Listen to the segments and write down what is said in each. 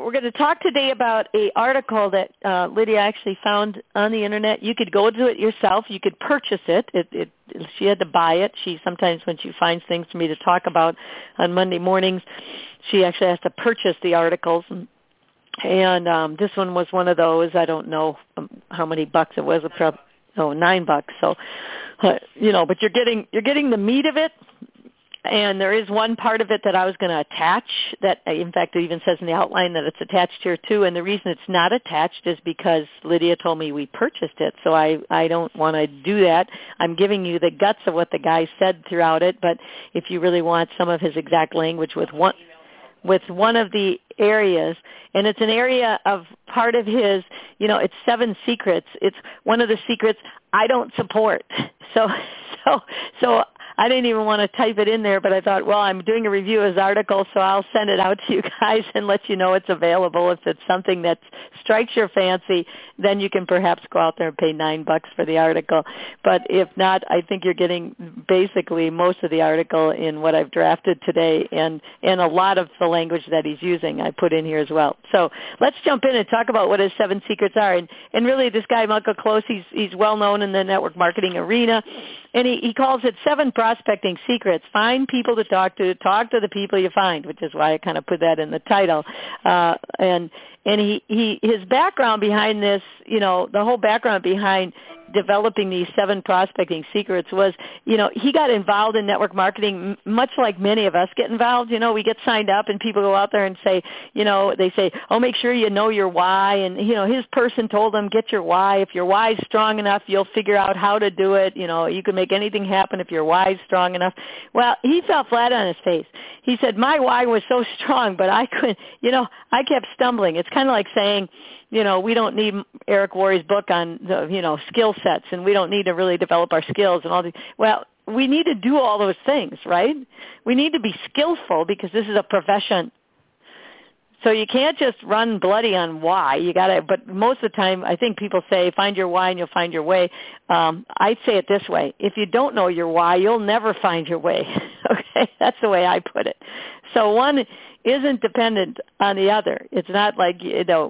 we're going to talk today about an article that Lydia actually found on the internet. You could go to it yourself. You could purchase it. She had to buy it. She sometimes, when she finds things for me to talk about on Monday mornings, she actually has to purchase the articles. And this one was one of those. I don't know how many bucks it was. $9. So, but you're getting the meat of it. And there is one part of it that I was going to attach that, in fact, it even says in the outline that it's attached here too. And the reason it's not attached is because Lydia told me we purchased it. So I don't want to do that. I'm giving you the guts of what the guy said throughout it. But if you really want some of his exact language with one of the areas, and it's an area of part of his, it's 7 secrets. It's one of the secrets I don't support. So I didn't even want to type it in there, but I thought, well, I'm doing a review of his article, so I'll send it out to you guys and let you know it's available. If it's something that strikes your fancy, then you can perhaps go out there and pay $9 for the article. But if not, I think you're getting basically most of the article in what I've drafted today, and a lot of the language that he's using I put in here as well. So let's jump in and talk about what his 7 secrets are. And really, this guy, Michael Close, he's well known in the network marketing arena. And he calls it 7 prospecting secrets. Find people to talk to the people you find, which is why I kind of put that in the title. And his background behind this, the whole background behind developing these 7 prospecting secrets was, he got involved in network marketing much like many of us get involved. We get signed up and people go out there and say, they say, oh, make sure you know your why. And, his person told him, get your why. If your why is strong enough, you'll figure out how to do it. You can make anything happen if your why is strong enough. Well, he fell flat on his face. He said, my why was so strong, but I couldn't, I kept stumbling. It's kind of like saying, we don't need Eric Worre's book on the, skill sets, and we don't need to really develop our skills and all these. Well, we need to do all those things, right? We need to be skillful because this is a profession. So you can't just run bloody on why. You got to. But most of the time, I think people say, find your why and you'll find your way. I'd say it this way: if you don't know your why, you'll never find your way. Okay, that's the way I put it. So one isn't dependent on the other. It's not like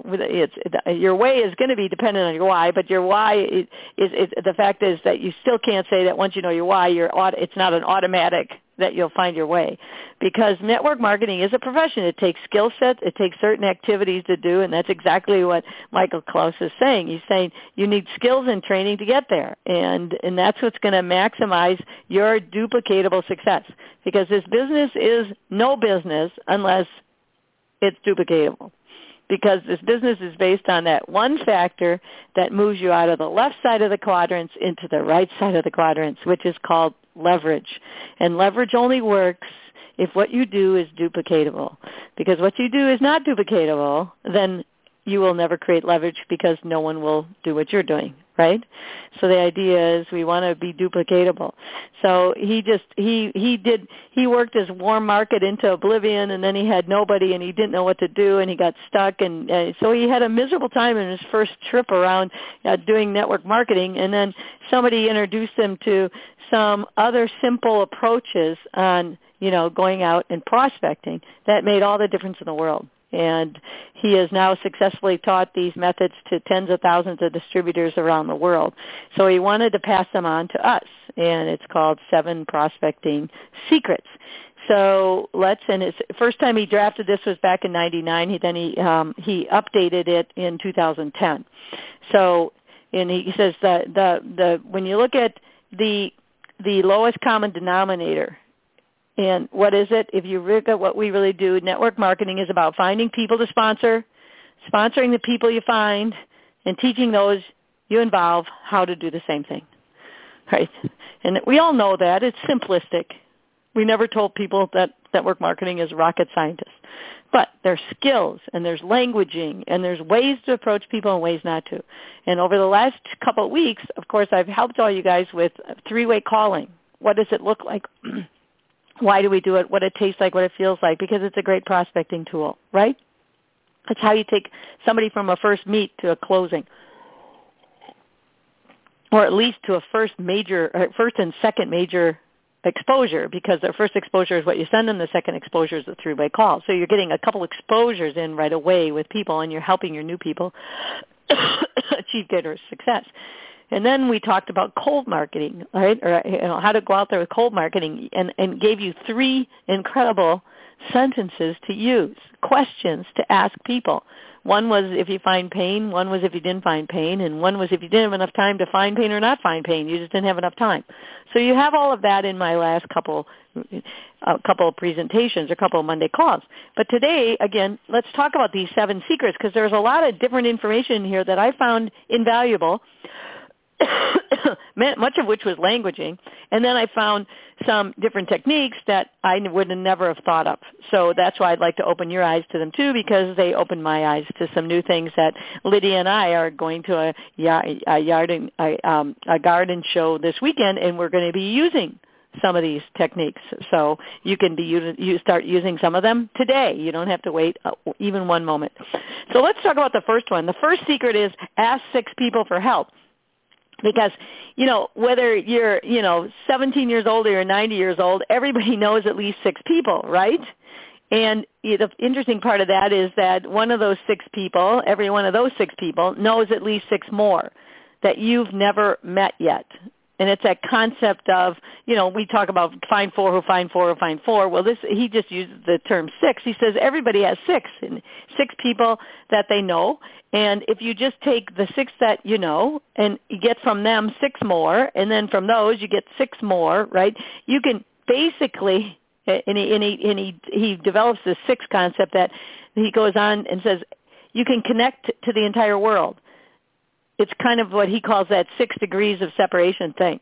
your way is going to be dependent on your why, but your why is the fact is that you still can't say that once you know your why, it's not an automatic that you'll find your way, because network marketing is a profession. It takes skill sets. It takes certain activities to do, and that's exactly what Michael Klaus is saying. He's saying you need skills and training to get there, and that's what's going to maximize your duplicatable success, because this business is no business unless it's duplicatable, because this business is based on that one factor that moves you out of the left side of the quadrants into the right side of the quadrants, which is called leverage. And leverage only works if what you do is duplicatable, because what you do is not duplicatable, then you will never create leverage because no one will do what you're doing, right? So the idea is we want to be duplicatable. So he worked his warm market into oblivion, and then he had nobody, and he didn't know what to do, and he got stuck, and so he had a miserable time in his first trip around doing network marketing, and then somebody introduced him to some other simple approaches on, going out and prospecting that made all the difference in the world. And he has now successfully taught these methods to tens of thousands of distributors around the world. So he wanted to pass them on to us, and it's called 7 Prospecting Secrets. So and his first time he drafted this was back in '99. He updated it in 2010. So, and he says that when you look at the lowest common denominator. And what is it? If you look at what we really do, network marketing is about finding people to sponsor, sponsoring the people you find, and teaching those you involve how to do the same thing. Right? And we all know that. It's simplistic. We never told people that network marketing is rocket scientists. But there's skills, and there's languaging, and there's ways to approach people and ways not to. And over the last couple of weeks, of course, I've helped all you guys with 3-way calling. What does it look like? Why do we do it? What it tastes like, what it feels like, because it's a great prospecting tool, right? It's how you take somebody from a first meet to a closing, or at least to a first and second major exposure, because their first exposure is what you send them. The second exposure is the three-way call. So you're getting a couple exposures in right away with people, and you're helping your new people achieve greater success. And then we talked about cold marketing, right? Or how to go out there with cold marketing, and gave you 3 incredible sentences to use, questions to ask people. One was if you find pain, one was if you didn't find pain, and one was if you didn't have enough time to find pain or not find pain. You just didn't have enough time. So you have all of that in my last couple of presentations, a couple of Monday calls. But today, again, let's talk about these 7 secrets, because there's a lot of different information here that I found invaluable, much of which was languaging, and then I found some different techniques that I would never have thought of. So that's why I'd like to open your eyes to them too, because they opened my eyes to some new things that Lydia and I are going to a garden show this weekend, and we're going to be using some of these techniques. So you can you start using some of them today. You don't have to wait even one moment. So let's talk about the first one. The first secret is ask 6 people for help. Because, whether you're, 17 years old or you're 90 years old, everybody knows at least 6 people, right? And the interesting part of that is that one of those 6 people, every one of those 6 people knows at least 6 more that you've never met yet. And it's that concept of, we talk about find 4 who find 4 who find 4. Well, he just uses the term 6. He says everybody has 6, and 6 people that they know. And if you just take the 6 that you know and you get from them 6 more, and then from those you get 6 more, right? You can basically, and he develops this 6 concept that he goes on and says you can connect to the entire world. It's kind of what he calls that 6 degrees of separation thing.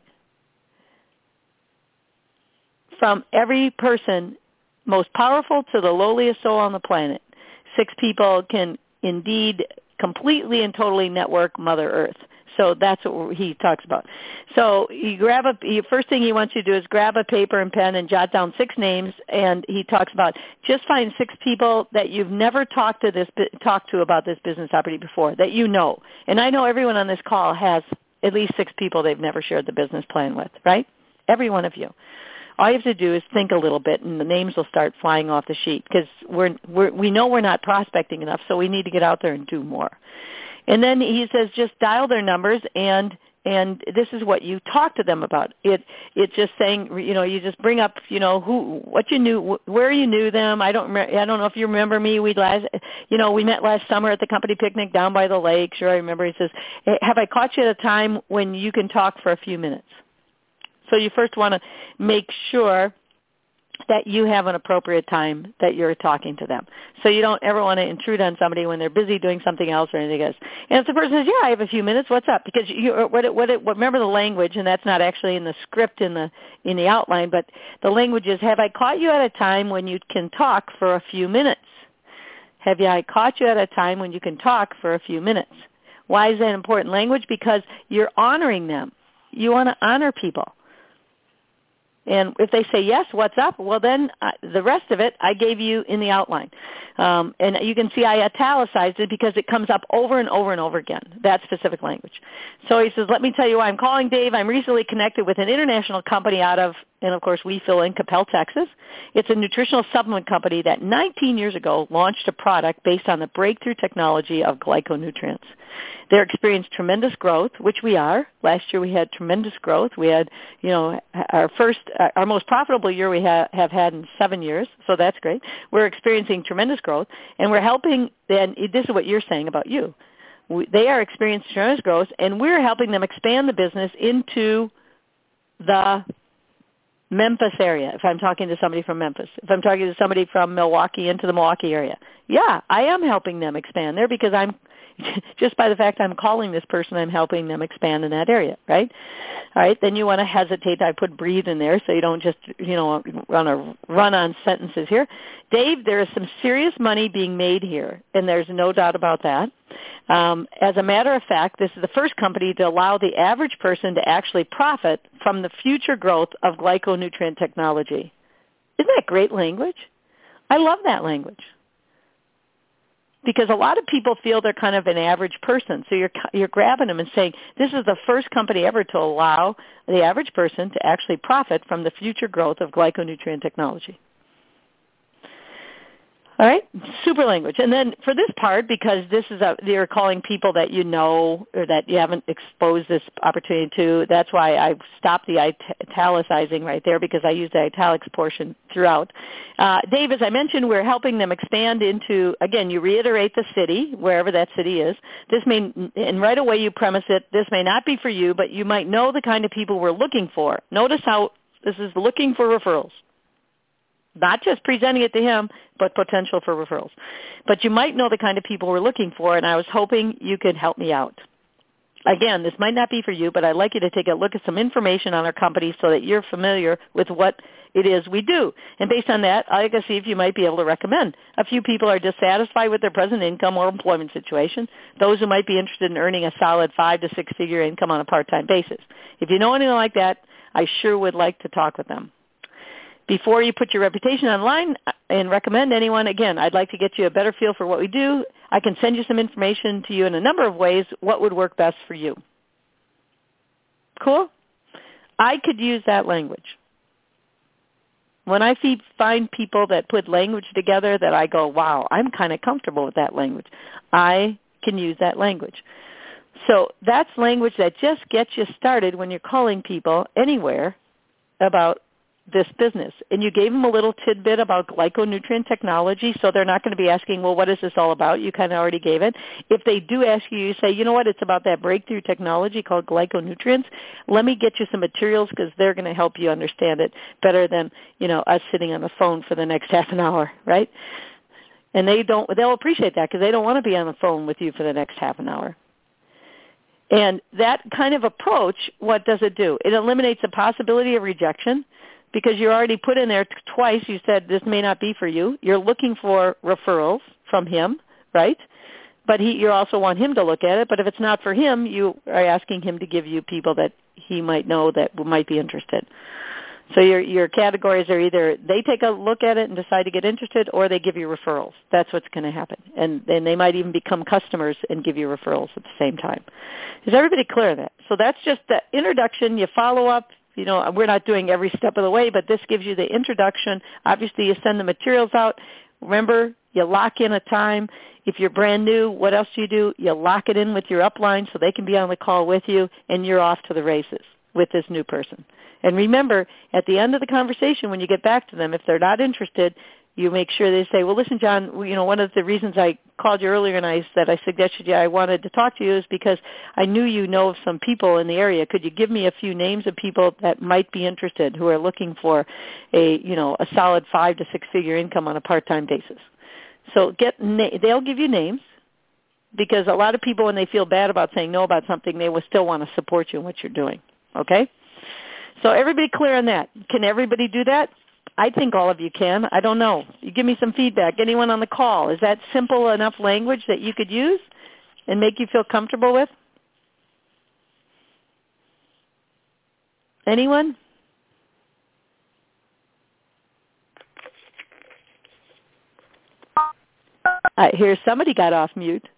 From every person, most powerful to the lowliest soul on the planet, 6 people can indeed completely and totally network Mother Earth. So that's what he talks about. So first thing he wants you to do is grab a paper and pen and jot down 6 names, and he talks about just find 6 people that you've never talked to about this business opportunity before, that you know. And I know everyone on this call has at least 6 people they've never shared the business plan with, right? Every one of you. All you have to do is think a little bit, and the names will start flying off the sheet, because we know we're not prospecting enough, so we need to get out there and do more. And then he says just dial their numbers, and this is what you talk to them about. It's just saying, you just bring up, what you knew, where you knew them. I don't know if you remember me. We met last summer at the company picnic down by the lake. Sure, I remember. He says, hey, have I caught you at a time when you can talk for a few minutes? So you first want to make sure that you have an appropriate time that you're talking to them. So you don't ever want to intrude on somebody when they're busy doing something else or anything else. And if the person says, yeah, I have a few minutes, what's up? Because remember the language, and that's not actually in the script in the outline, but the language is, have I caught you at a time when you can talk for a few minutes? Have I caught you at a time when you can talk for a few minutes? Why is that important language? Because you're honoring them. You want to honor people. And if they say, yes, what's up? Well, then the rest of it I gave you in the outline. And you can see I italicized it because it comes up over and over and over again, that specific language. So he says, let me tell you why I'm calling, Dave. I'm recently connected with an international company out of, and of course we fill in Capel, Texas. It's a nutritional supplement company that 19 years ago launched a product based on the breakthrough technology of glyconutrients. They're experienced tremendous growth, which we are. Last year we had tremendous growth. We had, our most profitable year we have had in 7 years, so that's great. We're experiencing tremendous growth, and we're helping, and this is what you're saying about you. They are experiencing tremendous growth, and we're helping them expand the business into the Memphis area, if I'm talking to somebody from Memphis. If I'm talking to somebody from Milwaukee into the Milwaukee area. Yeah, I am helping them expand there because I'm just by the fact I'm calling this person, I'm helping them expand in that area, right? All right, then you want to hesitate. I put breathe in there so you don't just, run on sentences here. Dave, there is some serious money being made here, and there's no doubt about that. As a matter of fact, this is the first company to allow the average person to actually profit from the future growth of glyconutrient technology. Isn't that great language? I love that language. because a lot of people feel they're kind of an average person. So you're grabbing them and saying, this is the first company ever to allow the average person to actually profit from the future growth of glyconutrient technology. All right, super language. And then for this part, because this is you're calling people that you know or that you haven't exposed this opportunity to, that's why I stopped the italicizing right there, because I use the italics portion throughout. Dave, as I mentioned, we're helping them expand into, again, you reiterate the city, wherever that city is. And right away you premise it, this may not be for you, but you might know the kind of people we're looking for. Notice how this is looking for referrals. Not just presenting it to him, but potential for referrals. But you might know the kind of people we're looking for, and I was hoping you could help me out. Again, this might not be for you, but I'd like you to take a look at some information on our company so that you're familiar with what it is we do. And based on that, I can see if you might be able to recommend. A few people are dissatisfied with their present income or employment situation. Those who might be interested in earning a solid 5 to 6 figure income on a part-time basis. If you know anyone like that, I sure would like to talk with them. Before you put your reputation online and recommend anyone, again, I'd like to get you a better feel for what we do. I can send you some information to you in a number of ways, what would work best for you. Cool? I could use that language. When I find people that put language together that I go, wow, I'm kind of comfortable with that language, I can use that language. So that's language that just gets you started when you're calling people anywhere about this business. And you gave them a little tidbit about glyconutrient technology, so they're not going to be asking, well, what is this all about? You kind of already gave it. If they do ask you, you say, you know what, it's about that breakthrough technology called glyconutrients. Let me get you some materials because they're going to help you understand it better than, us sitting on the phone for the next half an hour, right? And they'll appreciate that because they don't want to be on the phone with you for the next half an hour. And that kind of approach, what does it do? It eliminates the possibility of rejection. Because you already put in there twice, you said this may not be for you. You're looking for referrals from him, right? But you also want him to look at it. But if it's not for him, you are asking him to give you people that he might know that might be interested. So your categories are either they take a look at it and decide to get interested, or they give you referrals. That's what's going to happen. And then they might even become customers and give you referrals at the same time. Is everybody clear on that? So that's just the introduction. You follow up. We're not doing every step of the way, but this gives you the introduction. Obviously, you send the materials out. Remember, you lock in a time. If you're brand new, what else do? You lock it in with your upline so they can be on the call with you, and you're off to the races with this new person. And remember, at the end of the conversation, when you get back to them, if they're not interested, you make sure they say, well, listen, John, one of the reasons I called you earlier and I suggested I wanted to talk to you is because I knew you know of some people in the area. Could you give me a few names of people that might be interested who are looking for a solid 5 to 6 figure income on a part-time basis? So they'll give you names because a lot of people, when they feel bad about saying no about something, they will still want to support you in what you're doing. Okay? So everybody clear on that? Can everybody do that? I think all of you can. I don't know. You give me some feedback. Anyone on the call? Is that simple enough language that you could use and make you feel comfortable with? Anyone? I hear somebody got off mute.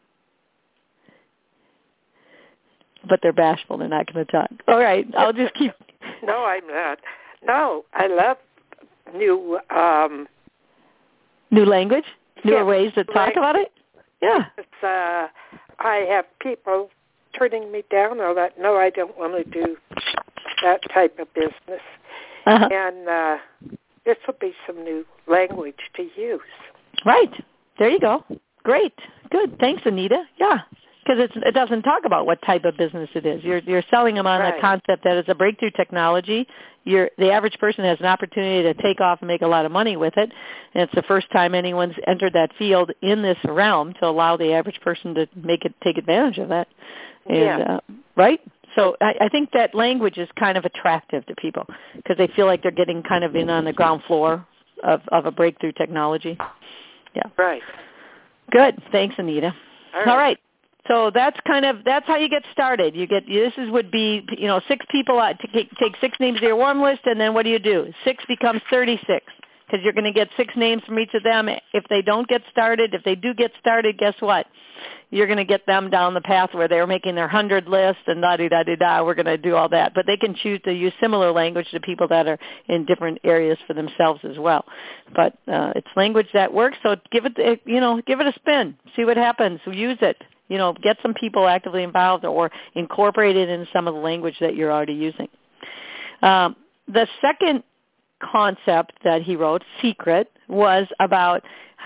But they're bashful. They're not going to talk. All right. I'll just keep. No, I'm not. No, I love new language, newer ways to talk about it. Yeah. I have people turning me down or that. No, I don't want to do that type of business. Uh-huh. And this will be some new language to use. Right. There you go. Great. Good. Thanks, Anita. Yeah. Because it doesn't talk about what type of business it is. You're selling them on a concept that is a breakthrough technology. The average person has an opportunity to take off and make a lot of money with it, and it's the first time anyone's entered that field in this realm to allow the average person to take advantage of that. And, right? So I think that language is kind of attractive to people because they feel like they're getting kind of in on the ground floor of a breakthrough technology. Yeah. Right. Good. Thanks, Anita. All right. So that's how you get started. Would be 6 people, take 6 names of your warm list, and then what do? 6 becomes 36. because you're going to get 6 names from each of them. If they don't get started, if they do get started, guess what? You're going to get them down the path where they're making their 100 list and da-di-da-di-da. We're going to do all that. But they can choose to use similar language to people that are in different areas for themselves as well. But it's language that works, so give it a spin. See what happens. Use it. Get some people actively involved or incorporate it in some of the language that you're already using. The second concept that he wrote, secret, was about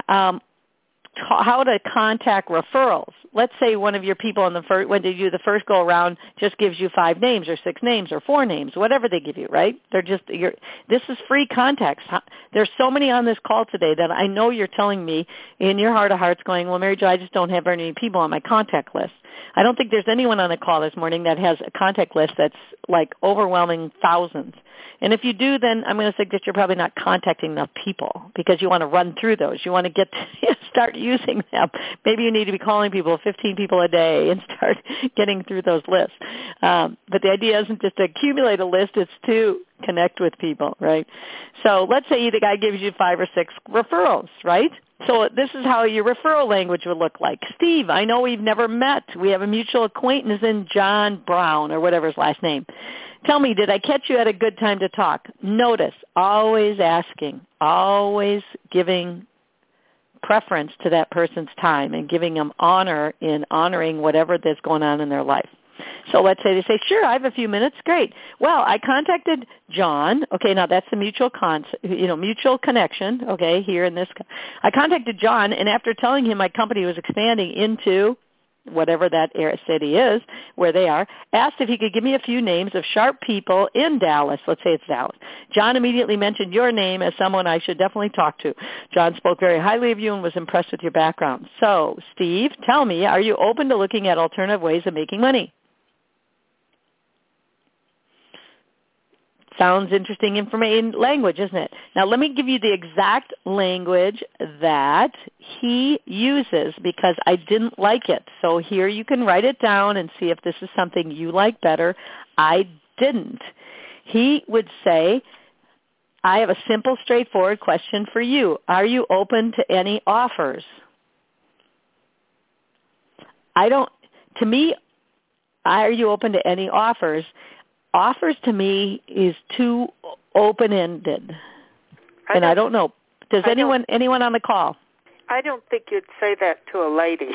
how to contact referrals. Let's say one of your people when they do the first go around just gives you 5 names or 6 names or 4 names, whatever they give you, right? This is free contacts. There's so many on this call today that I know you're telling me in your heart of hearts going, well, Mary Jo, I just don't have very many people on my contact list. I don't think there's anyone on the call this morning that has a contact list that's like overwhelming thousands. And if you do, then I'm going to suggest you're probably not contacting enough people because you want to run through those. You want to start using them. Maybe you need to be calling people, 15 people a day, and start getting through those lists. But the idea isn't just to accumulate a list. It's to connect with people, right? So let's say the guy gives you 5 or 6 referrals, right? So this is how your referral language would look like. Steve, I know we've never met. We have a mutual acquaintance in John Brown or whatever his last name. Tell me, did I catch you at a good time to talk? Notice, always asking, always giving preference to that person's time and giving them honor in honoring whatever that's going on in their life. So let's say they say, sure, I have a few minutes. Great. Well, I contacted John. Okay, now that's the mutual connection, okay, here in this. I contacted John, and after telling him my company was expanding into whatever that city is, where they are, asked if he could give me a few names of sharp people in Dallas. Let's say it's Dallas. John immediately mentioned your name as someone I should definitely talk to. John spoke very highly of you and was impressed with your background. So, Steve, tell me, are you open to looking at alternative ways of making money? Sounds interesting language, isn't it? Now, let me give you the exact language that he uses because I didn't like it. So here you can write it down and see if this is something you like better. I didn't. He would say, I have a simple, straightforward question for you. Are you open to any offers? To me, are you open to any offers? Offers to me is too open-ended. And I don't know. Does anyone on the call? I don't think you'd say that to a lady.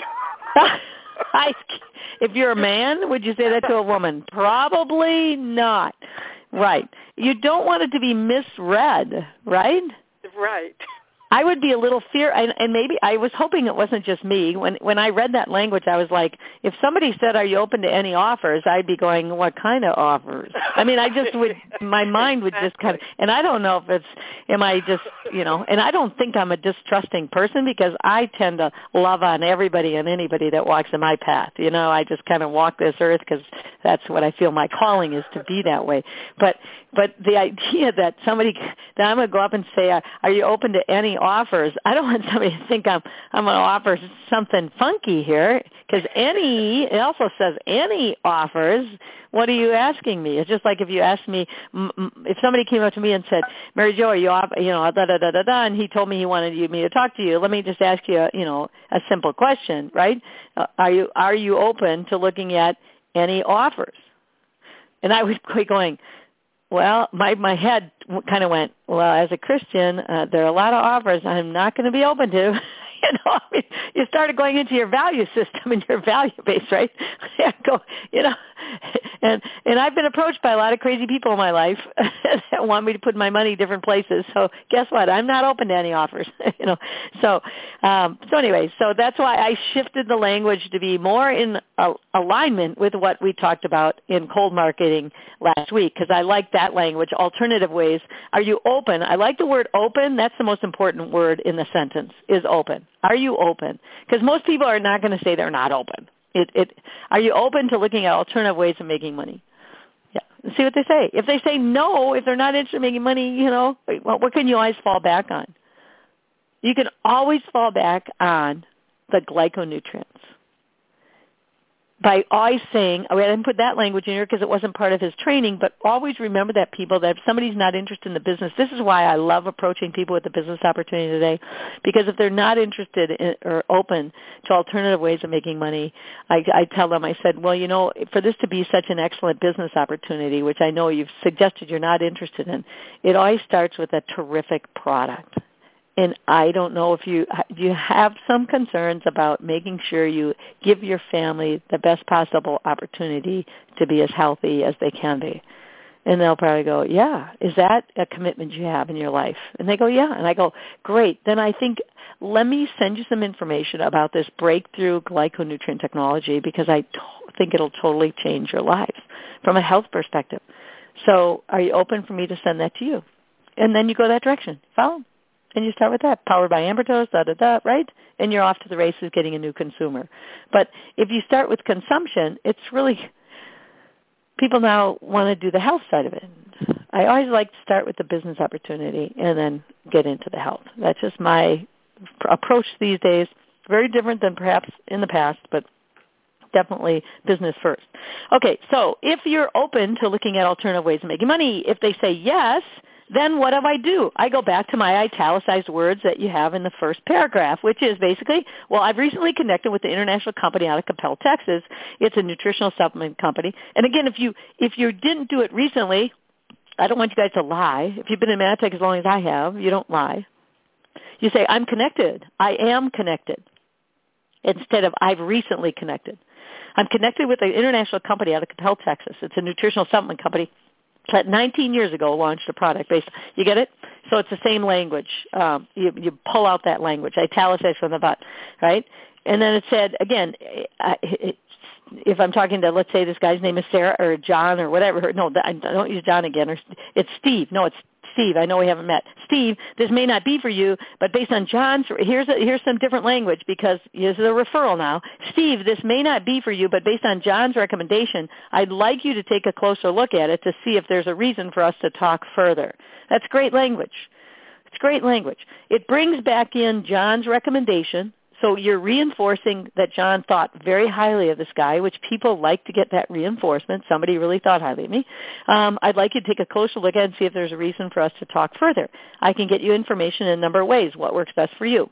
If you're a man, would you say that to a woman? Probably not. Right. You don't want it to be misread, right? Right. I would be a little and maybe I was hoping it wasn't just me. When I read that language, I was like, if somebody said, are you open to any offers, I'd be going, what kind of offers? I mean, my mind would just kind of, and I don't know if am I just, and I don't think I'm a distrusting person because I tend to love on everybody and anybody that walks in my path. I just kind of walk this earth because that's what I feel my calling is, to be that way. But the idea that I'm going to go up and say, are you open to any offers? I don't want somebody to think I'm going to offer something funky here because it also says any offers. What are you asking me? It's just like if you asked me, if somebody came up to me and said, Mary Jo, are you off, da-da-da-da-da, and he told me he wanted me to talk to you. Let me just ask you, a simple question, right? Are you open to looking at any offers? And I was going, well, my head kind of went, well, as a Christian, there are a lot of offers I'm not going to be open to. You started going into your value system and your value base, right? And I've been approached by a lot of crazy people in my life that want me to put my money different places. So guess what? I'm not open to any offers. So anyway, so that's why I shifted the language to be more in alignment with what we talked about in cold marketing last week, because I like that language. Alternative ways. Are you open? I like the word open. That's the most important word in the sentence, is open. Are you open? Because most people are not going to say they're not open. Are you open to looking at alternative ways of making money? Yeah. See what they say. If they say no, if they're not interested in making money, what can you always fall back on? You can always fall back on the glyconutrients. by always saying, I didn't put that language in here because it wasn't part of his training, but always remember that people, that if somebody's not interested in the business, this is why I love approaching people with the business opportunity today, because if they're not interested in, or open to alternative ways of making money, I tell them, I said, well, for this to be such an excellent business opportunity, which I know you've suggested you're not interested in, it always starts with a terrific product. And I don't know if you have some concerns about making sure you give your family the best possible opportunity to be as healthy as they can be. And they'll probably go, yeah, is that a commitment you have in your life? And they go, yeah. And I go, great. Then I think, let me send you some information about this breakthrough glyconutrient technology, because I think it'll totally change your lives from a health perspective. So are you open for me to send that to you? And then you go that direction. Follow. And you start with that, powered by Ambertoast, right? And you're off to the races getting a new consumer. But if you start with consumption, it's really, people now want to do the health side of it. I always like to start with the business opportunity and then get into the health. That's just my approach these days. Very different than perhaps in the past, but definitely business first. Okay, so if you're open to looking at alternative ways of making money, if they say yes, then what do? I go back to my italicized words that you have in the first paragraph, which is basically, well, I've recently connected with the international company out of Coppell, Texas. It's a nutritional supplement company. And again, if you didn't do it recently, I don't want you guys to lie. If you've been in Manatech as long as I have, you don't lie. You say, I'm connected. I am connected. Instead of, I've recently connected. I'm connected with an international company out of Coppell, Texas. It's a nutritional supplement company that 19 years ago launched a product based. You get it? So it's the same language. You pull out that language, italicize from the butt, right? And then it said, again, if I'm talking to, let's say this guy's name is Sarah or John or whatever. No, I don't use John again. Or it's Steve. No, it's Steve. I know we haven't met. Steve, this may not be for you, but based on John's, here's some different language, because this is a referral now. Steve, this may not be for you, but based on John's recommendation, I'd like you to take a closer look at it to see if there's a reason for us to talk further. That's great language. It's great language. It brings back in John's recommendation. So you're reinforcing that John thought very highly of this guy, which people like to get that reinforcement. Somebody really thought highly of me. I'd like you to take a closer look at it and see if there's a reason for us to talk further. I can get you information in a number of ways. What works best for you?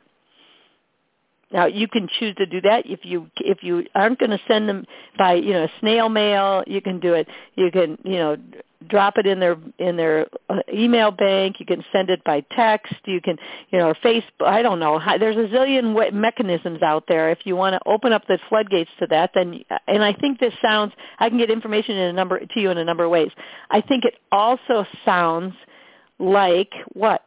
Now, you can choose to do that. If you aren't going to send them by snail mail, you can do it. You can drop it in their email bank. You can send it by text. You can Facebook. I don't know. There's a zillion mechanisms out there. If you want to open up the floodgates to that, then and I think this sounds. I can get information to you in a number of ways. I think it also sounds like what?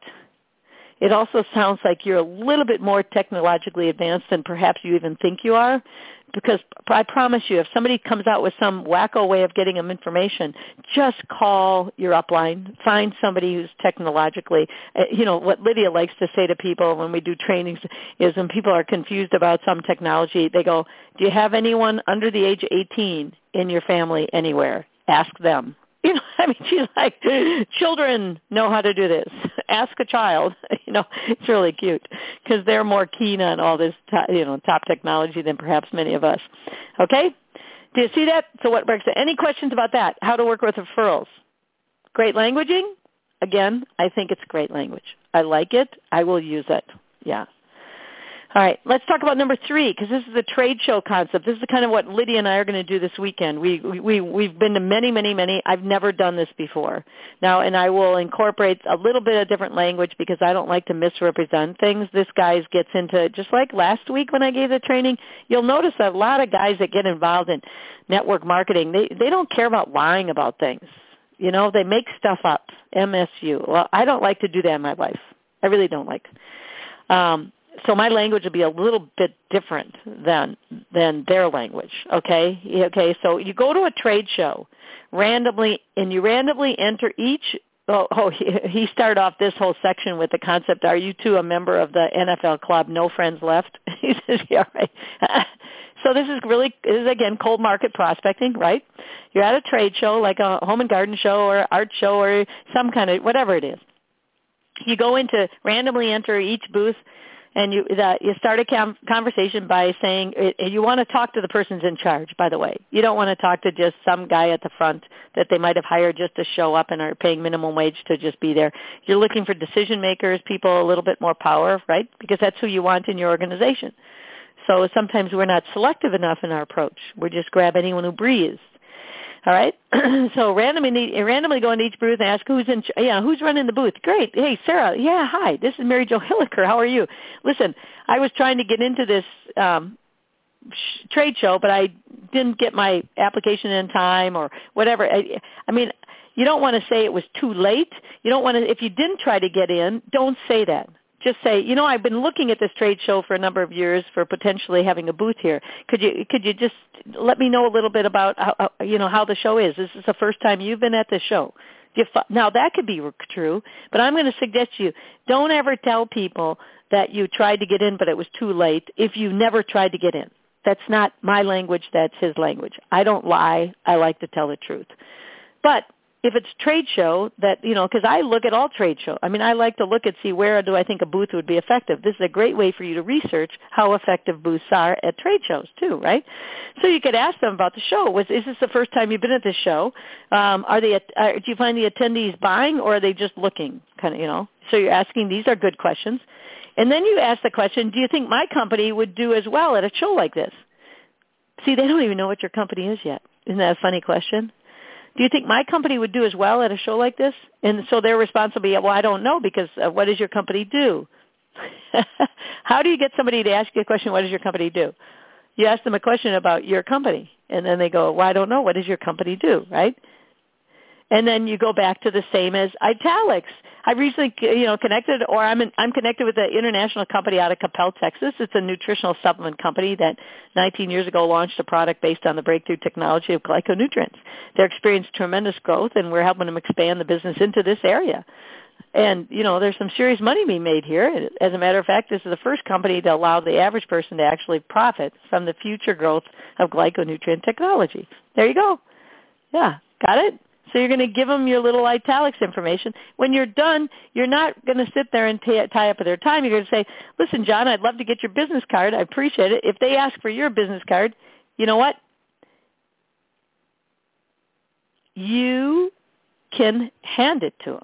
It also sounds like you're a little bit more technologically advanced than perhaps you even think you are, because I promise you, if somebody comes out with some wacko way of getting them information, just call your upline. Find somebody who's technologically, what Lydia likes to say to people when we do trainings is when people are confused about some technology, they go, do you have anyone under the age of 18 in your family anywhere? Ask them. She's like, children know how to do this. Ask a child. It's really cute because they're more keen on all this, top technology than perhaps many of us. Okay? Do you see that? So what works? Any questions about that? How to work with referrals? Great languaging? Again, I think it's great language. I like it. I will use it. Yeah. All right, let's talk about number 3, because this is the trade show concept. This is kind of what Lydia and I are going to do this weekend. We've been to many. I've never done this before. Now, and I will incorporate a little bit of different language because I don't like to misrepresent things. This guy gets into, just like last week when I gave the training, you'll notice a lot of guys that get involved in network marketing, they don't care about lying about things. They make stuff up, MSU. Well, I don't like to do that in my life. I really don't like. So my language will be a little bit different than their language, okay? Okay, so you go to a trade show randomly, and you randomly enter each. He started off this whole section with the concept, are you two a member of the NFL club, No Friends Left? He says, yeah, right. So this is again, cold market prospecting, right? You're at a trade show, like a home and garden show or art show or some kind of, whatever it is. You go into randomly enter each booth, And you start a conversation by saying you want to talk to the person's in charge, by the way. You don't want to talk to just some guy at the front that they might have hired just to show up and are paying minimum wage to just be there. You're looking for decision makers, people a little bit more power, right? Because that's who you want in your organization. So sometimes we're not selective enough in our approach. We just grab anyone who breathes. All right. So randomly go into each booth and ask who's running the booth. Great. Hey, Sarah. Yeah. Hi. This is Mary Jo Hilliker. How are you? Listen, I was trying to get into this trade show, but I didn't get my application in time or whatever. I mean, you don't want to say it was too late. You don't want to. If you didn't try to get in, don't say that. Just say, I've been looking at this trade show for a number of years for potentially having a booth here. Could you just let me know a little bit about how the show is? This is the first time you've been at this show. Now that could be true, but I'm going to suggest to you, don't ever tell people that you tried to get in but it was too late if you never tried to get in. That's not my language, that's his language. I don't lie, I like to tell the truth. But if it's trade show because I look at all trade shows. I mean, I like to look and see where do I think a booth would be effective. This is a great way for you to research how effective booths are at trade shows too, right? So you could ask them about the show. Is this the first time you've been at this show? Do you find the attendees buying or are they just looking? So you're asking, these are good questions. And then you ask the question, do you think my company would do as well at a show like this? See, they don't even know what your company is yet. Isn't that a funny question? Do you think my company would do as well at a show like this? And so their response will be, well, I don't know, because what does your company do? How do you get somebody to ask you a question, what does your company do? You ask them a question about your company, and then they go, well, I don't know, what does your company do, right? And then you go back to the same as italics. I recently, connected, or I'm connected with an international company out of Coppell, Texas. It's a nutritional supplement company that 19 years ago launched a product based on the breakthrough technology of glyconutrients. They're experienced tremendous growth, and we're helping them expand the business into this area. And, there's some serious money being made here. As a matter of fact, this is the first company to allow the average person to actually profit from the future growth of glyconutrient technology. There you go. Yeah, got it? So you're going to give them your little italics information. When you're done, you're not going to sit there and tie up their time. You're going to say, listen, John, I'd love to get your business card. I appreciate it. If they ask for your business card, you know what? You can hand it to them.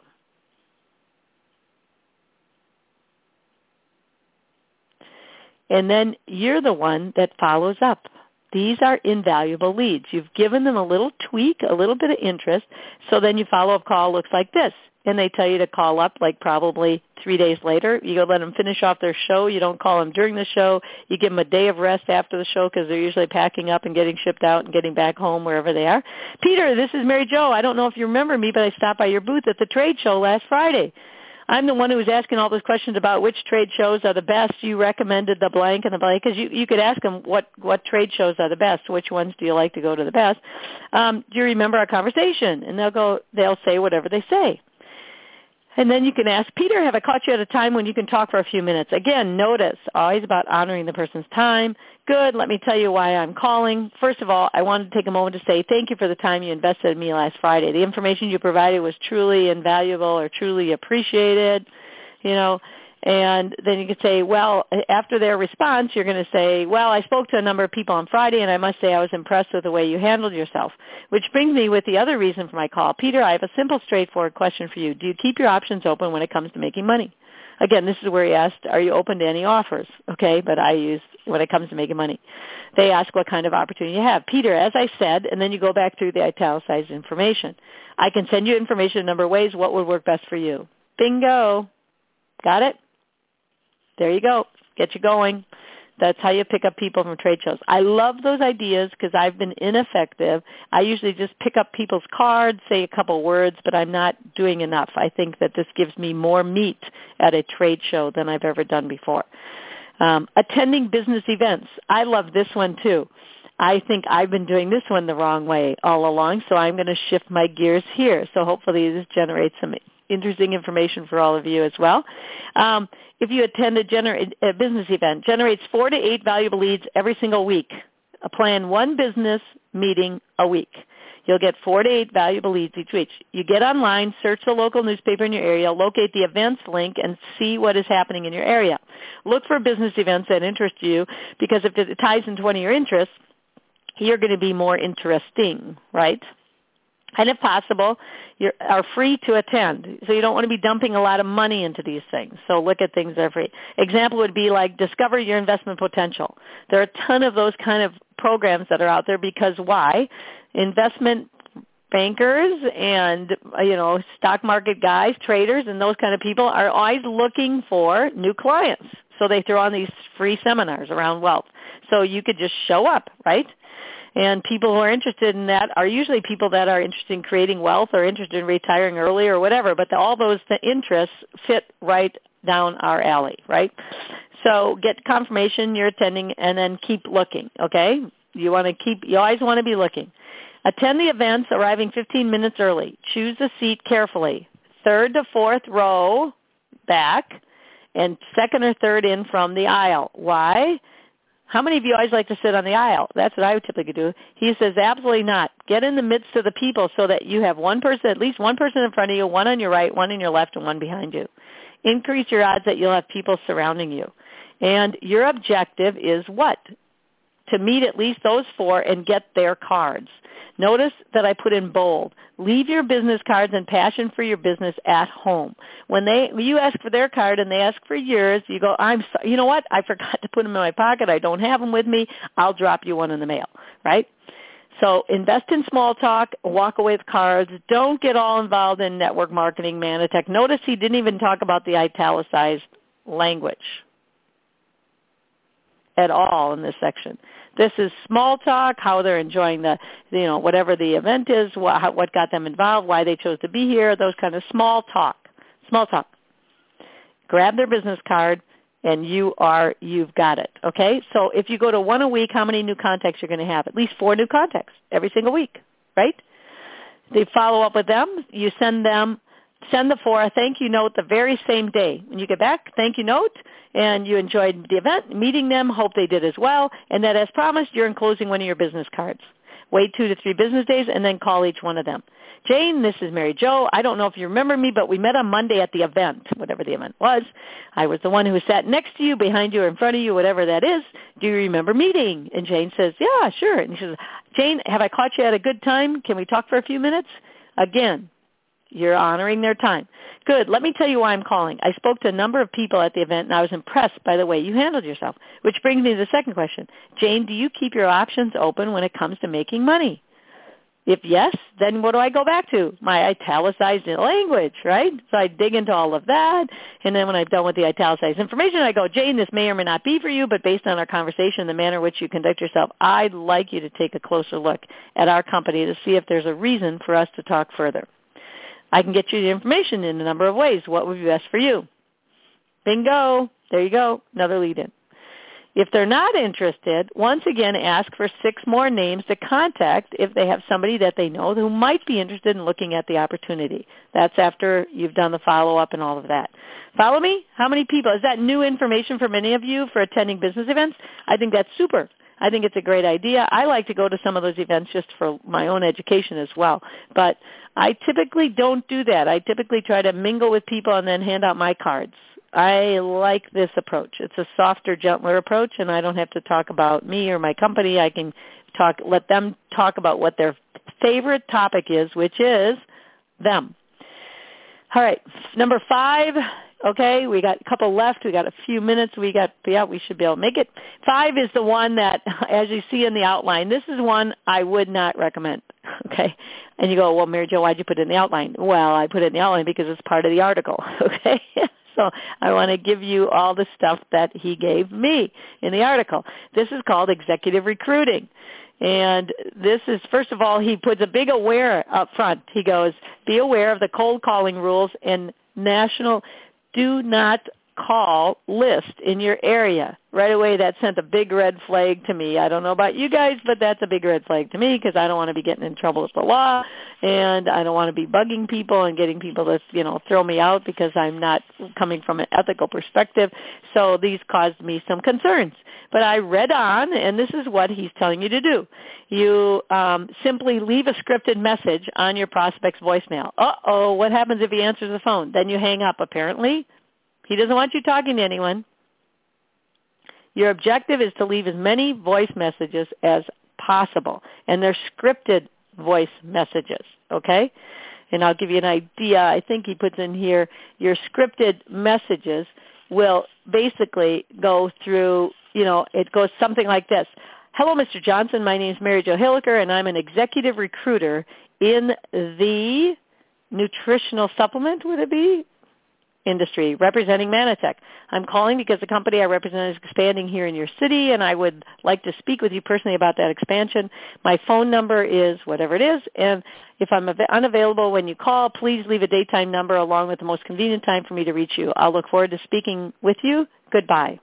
And then you're the one that follows up. These are invaluable leads. You've given them a little tweak, a little bit of interest, so then your follow-up call looks like this. And they tell you to call up like probably 3 days later. You go let them finish off their show. You don't call them during the show. You give them a day of rest after the show because they're usually packing up and getting shipped out and getting back home wherever they are. Peter, this is Mary Jo. I don't know if you remember me, but I stopped by your booth at the trade show last Friday. I'm the one who was asking all those questions about which trade shows are the best. You recommended the blank and the blank because you could ask them what trade shows are the best. Which ones do you like to go to the best? Do you remember our conversation? And they'll say whatever they say. And then you can ask, Peter, have I caught you at a time when you can talk for a few minutes? Again, notice, always about honoring the person's time. Good, let me tell you why I'm calling. First of all, I wanted to take a moment to say thank you for the time you invested in me last Friday. The information you provided was truly invaluable or truly appreciated, And then you could say, well, after their response, you're going to say, well, I spoke to a number of people on Friday, and I must say I was impressed with the way you handled yourself, which brings me with the other reason for my call. Peter, I have a simple, straightforward question for you. Do you keep your options open when it comes to making money? Again, this is where he asked, are you open to any offers? Okay, but I use when it comes to making money. They ask what kind of opportunity you have. Peter, as I said, and then you go back through the italicized information. I can send you information a number of ways. What would work best for you? Bingo. Got it? There you go. Get you going. That's how you pick up people from trade shows. I love those ideas because I've been ineffective. I usually just pick up people's cards, say a couple words, but I'm not doing enough. I think that this gives me more meat at a trade show than I've ever done before. Attending business events. I love this one too. I think I've been doing this one the wrong way all along, so I'm going to shift my gears here. So hopefully this generates some interesting information for all of you as well. If you attend a business event, generates 4 to 8 valuable leads every single week. Plan one business meeting a week. You'll get 4 to 8 valuable leads each week. You get online, search the local newspaper in your area, locate the events link, and see what is happening in your area. Look for business events that interest you, because if it ties into one of your interests, you're going to be more interesting, right? And if possible, you are free to attend. So you don't want to be dumping a lot of money into these things. So look at things that are free. Example would be like Discover Your Investment Potential. There are a ton of those kind of programs that are out there, because why? Investment bankers and, stock market guys, traders, and those kind of people are always looking for new clients. So they throw on these free seminars around wealth. So you could just show up, right? And people who are interested in that are usually people that are interested in creating wealth or interested in retiring early or whatever. But all those interests fit right down our alley, right? So get confirmation you're attending, and then keep looking, okay? You always want to be looking. Attend the events, arriving 15 minutes early. Choose a seat carefully. 3rd to 4th row back, and 2nd or 3rd in from the aisle. Why? How many of you always like to sit on the aisle? That's what I would typically do. He says, absolutely not. Get in the midst of the people so that you have at least one person in front of you, one on your right, one on your left, and one behind you. Increase your odds that you'll have people surrounding you. And your objective is what? To meet at least those 4 and get their cards. Notice that I put in bold. Leave your business cards and passion for your business at home. When you ask for their card and they ask for yours, you go, you know what? I forgot to put them in my pocket. I don't have them with me. I'll drop you one in the mail, right? So invest in small talk, walk away with cards. Don't get all involved in network marketing, Manatech. Notice he didn't even talk about the italicized language at all in this section. This is small talk, how they're enjoying whatever the event is, what got them involved, why they chose to be here, those kind of small talk. Small talk. Grab their business card, and you've got it, okay? So if you go to 1 a week, how many new contacts you're going to have? At least 4 new contacts every single week, right? They follow up with them. You send the 4 a thank you note the very same day. When you get back, thank you note, and you enjoyed the event, meeting them, hope they did as well, and that as promised, you're enclosing one of your business cards. Wait 2 to 3 business days, and then call each one of them. Jane, this is Mary Jo. I don't know if you remember me, but we met on Monday at the event, whatever the event was. I was the one who sat next to you, behind you, or in front of you, whatever that is. Do you remember meeting? And Jane says, yeah, sure. And she says, Jane, have I caught you at a good time? Can we talk for a few minutes? Again, you're honoring their time. Good. Let me tell you why I'm calling. I spoke to a number of people at the event, and I was impressed by the way you handled yourself, which brings me to the second question. Jane, do you keep your options open when it comes to making money? If yes, then what do I go back to? My italicized language, right? So I dig into all of that, and then when I'm done with the italicized information, I go, Jane, this may or may not be for you, but based on our conversation, the manner in which you conduct yourself, I'd like you to take a closer look at our company to see if there's a reason for us to talk further. I can get you the information in a number of ways. What would be best for you? Bingo. There you go. Another lead-in. If they're not interested, once again, ask for 6 more names to contact if they have somebody that they know who might be interested in looking at the opportunity. That's after you've done the follow-up and all of that. Follow me? How many people? Is that new information for many of you for attending business events? I think that's super. I think it's a great idea. I like to go to some of those events just for my own education as well. But I typically don't do that. I typically try to mingle with people and then hand out my cards. I like this approach. It's a softer, gentler approach, and I don't have to talk about me or my company. I can let them talk about what their favorite topic is, which is them. All right, number 5. Okay, we got a couple left. We got a few minutes. We should be able to make it. 5 is the one that, as you see in the outline, this is one I would not recommend. Okay, and you go, well, Mary Jo, why'd you put it in the outline? Well, I put it in the outline because it's part of the article. Okay, so I want to give you all the stuff that he gave me in the article. This is called executive recruiting. And this is, first of all, he puts a big aware up front. He goes, be aware of the cold calling rules and do not call list in your area. Right away, that sent a big red flag to me. I don't know about you guys, but that's a big red flag to me because I don't want to be getting in trouble with the law, and I don't want to be bugging people and getting people to, throw me out because I'm not coming from an ethical perspective. So these caused me some concerns. But I read on, and this is what he's telling you to do. You simply leave a scripted message on your prospect's voicemail. Uh-oh, what happens if he answers the phone? Then you hang up, apparently. He doesn't want you talking to anyone. Your objective is to leave as many voice messages as possible, and they're scripted voice messages, okay? And I'll give you an idea. I think he puts in here, your scripted messages will basically go through, it goes something like this. Hello, Mr. Johnson. My name is Mary Jo Hilliker, and I'm an executive recruiter in the nutritional supplement, would it be, industry, representing Manatech. I'm calling because the company I represent is expanding here in your city, and I would like to speak with you personally about that expansion. My phone number is whatever it is, and if I'm unavailable when you call, please leave a daytime number along with the most convenient time for me to reach you. I'll look forward to speaking with you. Goodbye.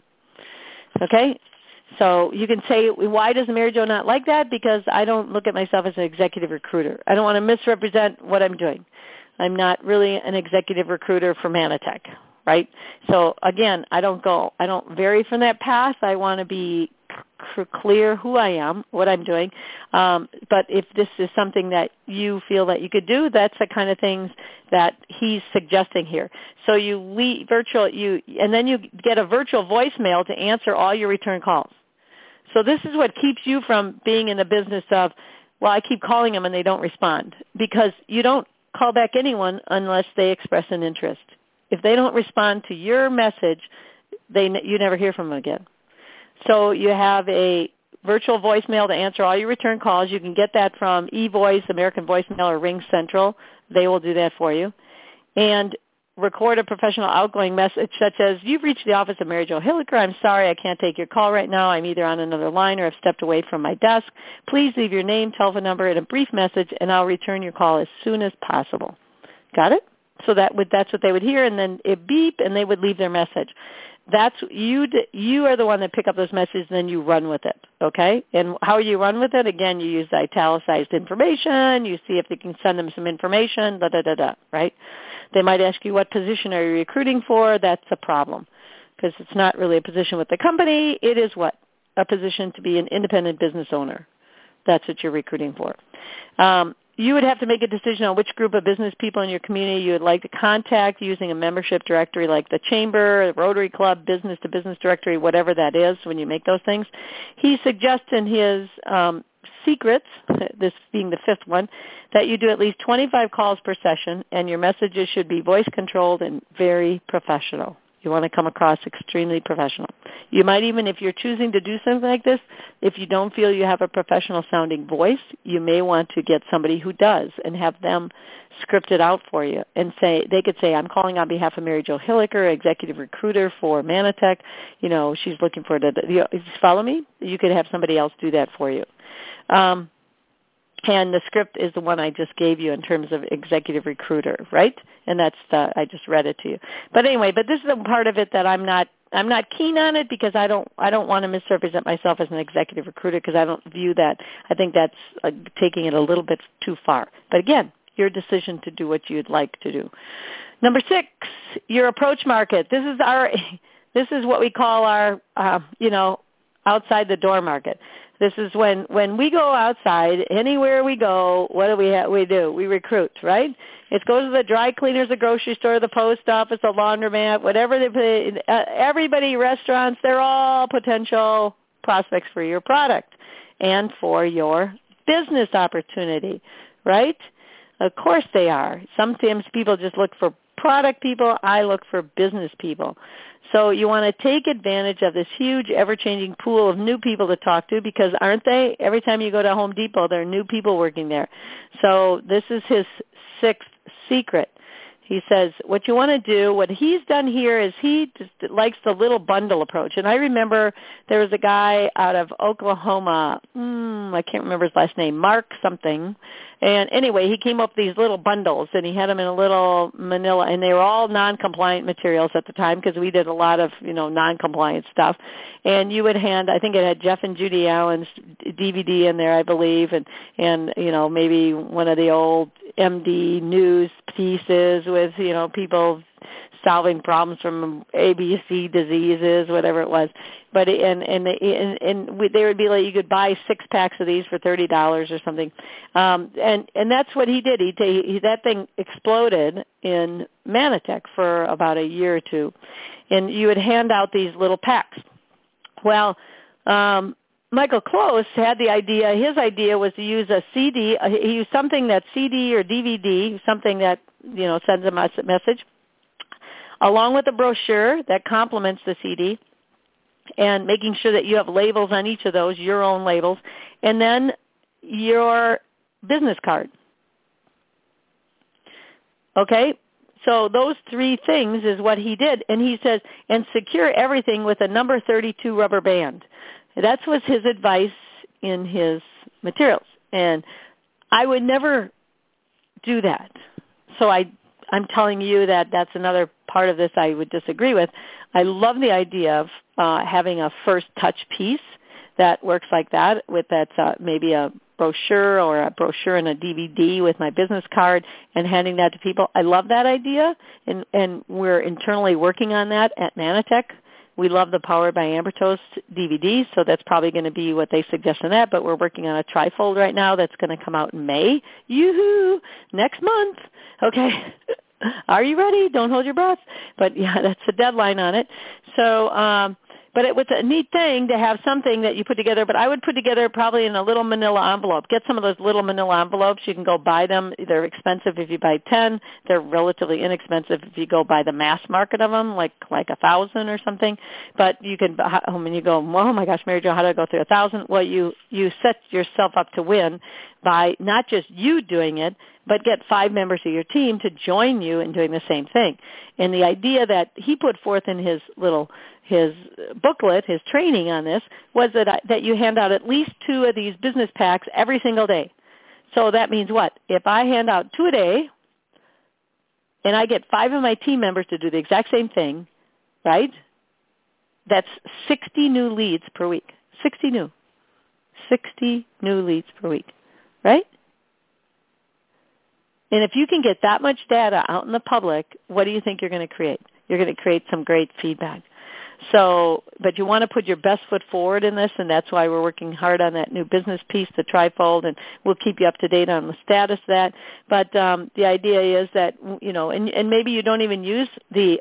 Okay? So you can say, why does Mary Jo not like that? Because I don't look at myself as an executive recruiter. I don't want to misrepresent what I'm doing. I'm not really an executive recruiter for Manatech, right? So again, I don't vary from that path. I want to be clear who I am, what I'm doing. But if this is something that you feel that you could do, that's the kind of things that he's suggesting here. So you leave and then you get a virtual voicemail to answer all your return calls. So this is what keeps you from being in the business of, well, I keep calling them and they don't respond, because you don't call back anyone unless they express an interest. If they don't respond to your message, you never hear from them again. So you have a virtual voicemail to answer all your return calls. You can get that from eVoice, American Voicemail, or Ring Central. They will do that for you. And record a professional outgoing message such as, you've reached the office of Mary Jo Hilliker. I'm sorry I can't take your call right now. I'm either on another line or I've stepped away from my desk. Please leave your name, telephone number, and a brief message, and I'll return your call as soon as possible. Got it? So that's what they would hear, and then it beep, and they would leave their message. That's you are the one that pick up those messages, and then you run with it, okay? And how you run with it, again, you use the italicized information. You see if you can send them some information, right? They might ask you, what position are you recruiting for? That's a problem, because it's not really a position with the company. It is what? A position to be an independent business owner. That's what you're recruiting for. You would have to make a decision on which group of business people in your community you would like to contact using a membership directory like the Chamber, the Rotary Club, business-to-business directory, whatever that is when you make those things. He suggests in his secrets, this being the fifth one, that you do at least 25 calls per session, and your messages should be voice-controlled and very professional. You want to come across extremely professional. You might even, if you're choosing to do something like this, if you don't feel you have a professional-sounding voice, you may want to get somebody who does and have them script it out for you and they could say, I'm calling on behalf of Mary Jo Hilliker, executive recruiter for Manatech. She's looking for follow me? You could have somebody else do that for you. And the script is the one I just gave you in terms of executive recruiter, right? And I just read it to you. But anyway, this is the part of it that I'm not keen on it, because I don't want to misrepresent myself as an executive recruiter, because I don't view that. I think that's taking it a little bit too far. But again, your decision to do what you'd like to do. Number 6, your approach market. This is what we call our outside the door market. This is when we go outside, anywhere we go, what do we do? We recruit, right? It goes to the dry cleaners, the grocery store, the post office, the laundromat, whatever everybody, restaurants, they're all potential prospects for your product and for your business opportunity, right? Of course they are. Sometimes people just look for product people. I look for business people. So you want to take advantage of this huge, ever-changing pool of new people to talk to, because aren't they? Every time you go to Home Depot, there are new people working there. So this is his 6th secret. He says, what you want to do, what he's done here is he just likes the little bundle approach. And I remember there was a guy out of Oklahoma, I can't remember his last name, Mark something. And anyway, he came up with these little bundles, and he had them in a little manila, and they were all non-compliant materials at the time because we did a lot of, non-compliant stuff. And you would hand, I think it had Jeff and Judy Allen's DVD in there, I believe, and maybe one of the old MD News pieces with, people solving problems from ABC diseases, whatever it was. But they would be like, you could buy 6 packs of these for $30 or something. And that's what he did. That thing exploded in Manatech for about a year or two. And you would hand out these little packs. Well, Michael Close had the idea. His idea was to use a CD. He used something that's CD or DVD, something that, sends a message, along with a brochure that complements the CD, and making sure that you have labels on each of those, your own labels, and then your business card. Okay? So those 3 things is what he did. And he says, and secure everything with a number 32 rubber band. That was his advice in his materials. And I would never do that. So I'm telling you that that's another part of this I would disagree with. I love the idea of having a first touch piece that works like that, with that maybe a brochure or a brochure and a DVD with my business card and handing that to people. I love that idea, and we're internally working on that at Manatech. We love the Powered by Amber Toast DVD, so that's probably going to be what they suggest in that, but we're working on a trifold right now that's going to come out in May. Yoo-hoo! Next month. Okay. Are you ready? Don't hold your breath. But, yeah, that's the deadline on it. So, but it was a neat thing to have something that you put together, but I would put together probably in a little manila envelope. Get some of those little manila envelopes. You can go buy them. They're expensive if you buy 10. They're relatively inexpensive if you go buy the mass market of them, like 1,000 or something. But you can, when you go, oh my gosh, Mary Jo, how do I go through 1,000? Well, you set yourself up to win by not just you doing it, but get 5 members of your team to join you in doing the same thing. And the idea that he put forth in his booklet, his training on this, was that you hand out at least 2 of these business packs every single day. So that means what? If I hand out 2 a day, and I get 5 of my team members to do the exact same thing, right? That's 60 new leads per week. 60 new leads per week, right? And if you can get that much data out in the public, what do you think you're going to create? You're going to create some great feedback. So, but you want to put your best foot forward in this, and that's why we're working hard on that new business piece, the trifold, and we'll keep you up to date on the status of that. But the idea is that, and maybe you don't even use the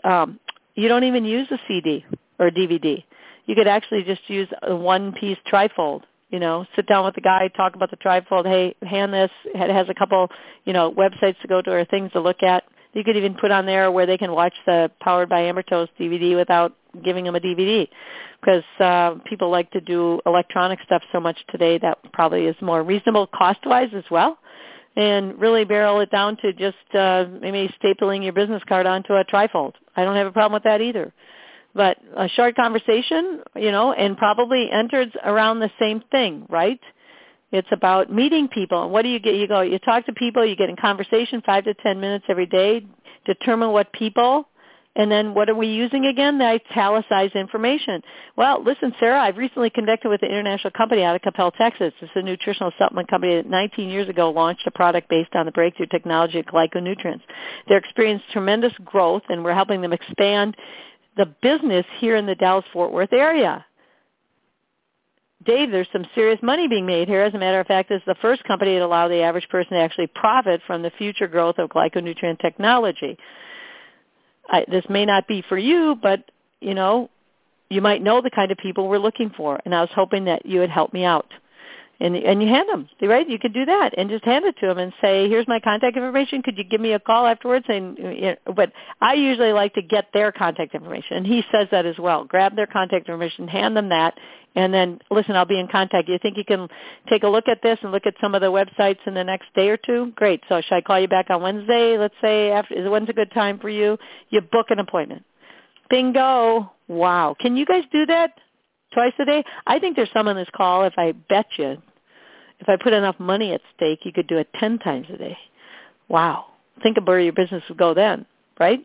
CD or DVD. You could actually just use a one-piece trifold. Sit down with the guy, talk about the trifold. Hey, hand this. It has a couple, websites to go to or things to look at. You could even put on there where they can watch the Powered by Amber Toast DVD without giving them a DVD, because people like to do electronic stuff so much today that probably is more reasonable cost-wise as well, and really barrel it down to just maybe stapling your business card onto a trifold. I don't have a problem with that either. But a short conversation, and probably entered around the same thing, right? It's about meeting people. And what do you get? You talk to people, you get in conversation 5 to 10 minutes every day, determine what people, and then what are we using again? The italicized information. Well, listen, Sarah, I've recently connected with an international company out of Capel, Texas. It's a nutritional supplement company that 19 years ago launched a product based on the breakthrough technology of glyconutrients. They're experiencing tremendous growth, and we're helping them expand the business here in the Dallas-Fort Worth area. Dave, there's some serious money being made here. As a matter of fact, this is the first company to allow the average person to actually profit from the future growth of glyconutrient technology. This may not be for you, but, you might know the kind of people we're looking for, and I was hoping that you would help me out. And you hand them, right? You could do that and just hand it to them and say, here's my contact information. Could you give me a call afterwards? But I usually like to get their contact information. And he says that as well. Grab their contact information, hand them that, and then, listen, I'll be in contact. You think you can take a look at this and look at some of the websites in the next day or two? Great. So should I call you back on Wednesday? Let's say, when's a good time for you? You book an appointment. Bingo. Wow. Can you guys do that twice a day? I think there's some on this call, if I bet you, if I put enough money at stake, you could do it 10 times a day. Wow. Think of where your business would go then, right?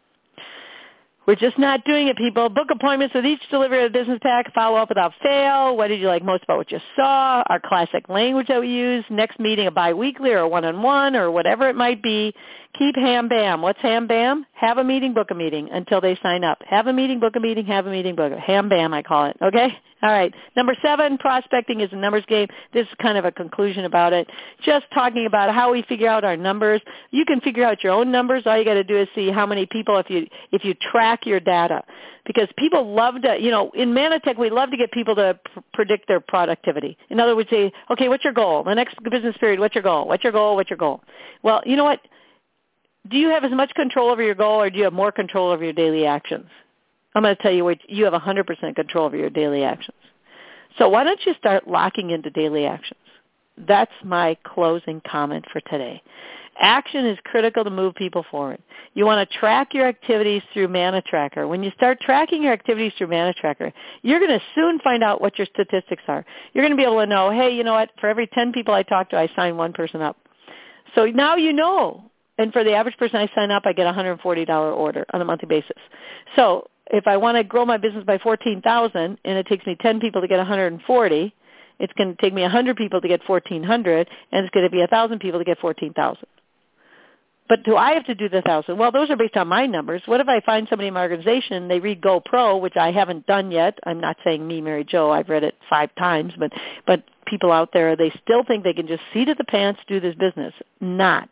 We're just not doing it, people. Book appointments with each delivery of the business pack. Follow up without fail. What did you like most about what you saw? Our classic language that we use. Next meeting, a biweekly or a one-on-one or whatever it might be. Keep ham bam. What's ham bam? Have a meeting, book a meeting until they sign up. Have a meeting, book a meeting, have a meeting, book a ham bam, I call it. Okay? All right. Number 7, prospecting is a numbers game. This is kind of a conclusion about it. Just talking about how we figure out our numbers. You can figure out your own numbers. All you got to do is see how many people, if you track your data. Because people love to, in Manatech, we love to get people to predict their productivity. In other words, say, okay, what's your goal? The next business period, what's your goal? What's your goal? What's your goal? Well, you know what? Do you have as much control over your goal, or do you have more control over your daily actions? I'm going to tell you what, you have 100% control over your daily actions. So why don't you start locking into daily actions? That's my closing comment for today. Action is critical to move people forward. You want to track your activities through ManaTracker. When you start tracking your activities through ManaTracker, you're going to soon find out what your statistics are. You're going to be able to know, hey, you know what, for every 10 people I talk to, I sign one person up. So now you know. And for the average person I sign up, I get a $140 order on a monthly basis. So if I want to grow my business by 14,000 and it takes me 10 people to get 140, it's going to take me 100 people to get 1,400, and it's going to be 1,000 people to get 14,000. But do I have to do the 1,000? Well, those are based on my numbers. What if I find somebody in my organization, they read GoPro, which I haven't done yet. I'm not saying me, Mary Jo, I've read it 5 times, but people out there, they still think they can just seat at the pants, do this business. Not.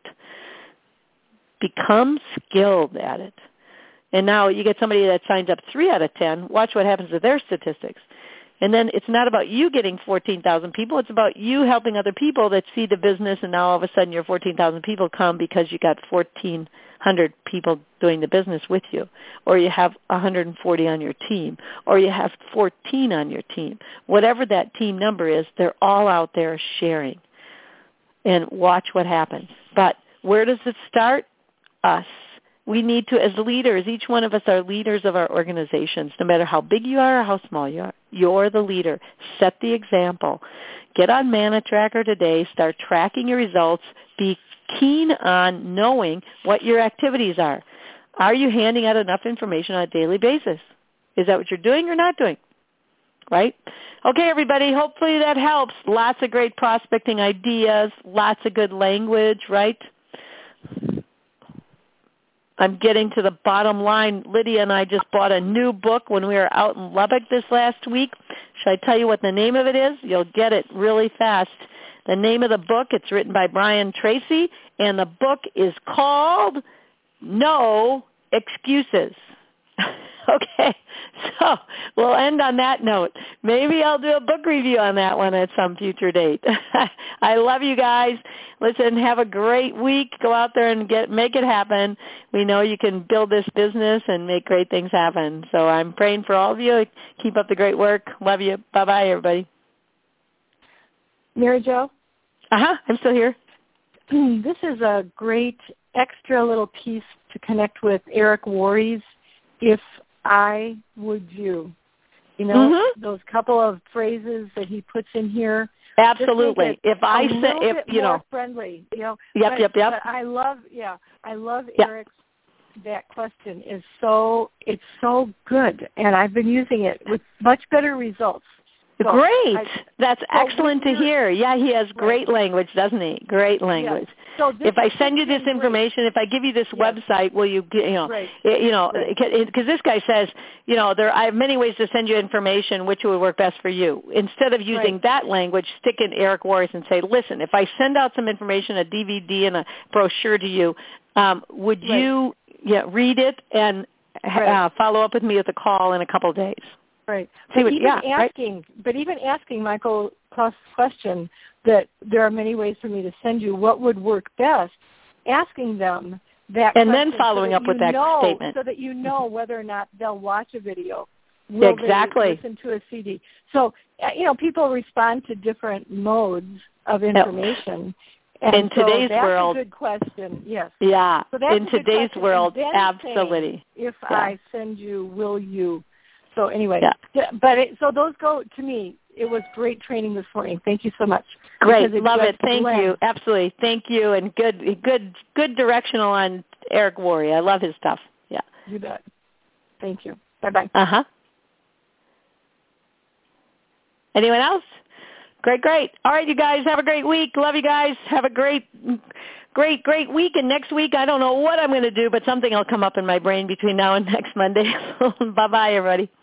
Become skilled at it. And now you get somebody that signs up 3 out of 10. Watch what happens to their statistics. And then it's not about you getting 14,000 people. It's about you helping other people that see the business, and now all of a sudden your 14,000 people come because you got 1,400 people doing the business with you, or you have 140 on your team, or you have 14 on your team. Whatever that team number is, they're all out there sharing. And watch what happens. But where does it start? Us. We need to, as leaders, each one of us are leaders of our organizations, no matter how big you are or how small you are. You're the leader. Set the example. Get on ManaTracker today. Start tracking your results. Be keen on knowing what your activities are. Are you handing out enough information on a daily basis? Is that what you're doing or not doing? Right? Okay, everybody, hopefully that helps. Lots of great prospecting ideas, lots of good language, right? I'm getting to the bottom line. Lydia and I just bought a new book when we were out in Lubbock this last week. Should I tell you what the name of it is? You'll get it really fast. The name of the book, it's written by Brian Tracy, and the book is called No Excuses. Okay, so we'll end on that note. Maybe I'll do a book review on that one at some future date. I love you guys. Listen, have a great week. Go out there and make it happen. We know you can build this business and make great things happen. So I'm praying for all of you. Keep up the great work. Love you. Bye-bye, everybody. Mary Jo? I'm still here. This is a great extra little piece to connect with Eric Worre's If I Would You. You know, those couple of phrases that he puts in here. Absolutely. If I say, if you know, more friendly, you know. Yep. But I love Eric's. That question is it's so good, and I've been using it with much better results. So great. That's excellent to hear. Yeah, he has great language, doesn't he? Great language. Yes. So if I send you this information, if I give you this website, will you, because this guy says, I have many ways to send you information, which would work best for you. Instead of using that language, stick in Eric Worre's and say, listen, if I send out some information, a DVD and a brochure to you, would you read it and follow up with me with a call in a couple of days? Right. But even asking Michael Klaus' question that there are many ways for me to send you what would work best, asking them that and then following up with that statement. So that you know whether or not they'll watch a video. Will they listen to a CD? So, people respond to different modes of information. And in today's world, that's a good question. Yes. Yeah. So that's in today's world, then absolutely. If I send you, will you? So anyway, so those go to me. It was great training this morning. Thank you so much. Great, love it. Thank you. Absolutely, thank you, and good directional on Eric Worre. I love his stuff. Yeah. You bet. Thank you. Bye-bye. Anyone else? Great. All right, you guys, have a great week. Love you guys. Have a great week. And next week, I don't know what I'm going to do, but something will come up in my brain between now and next Monday. Bye-bye, everybody.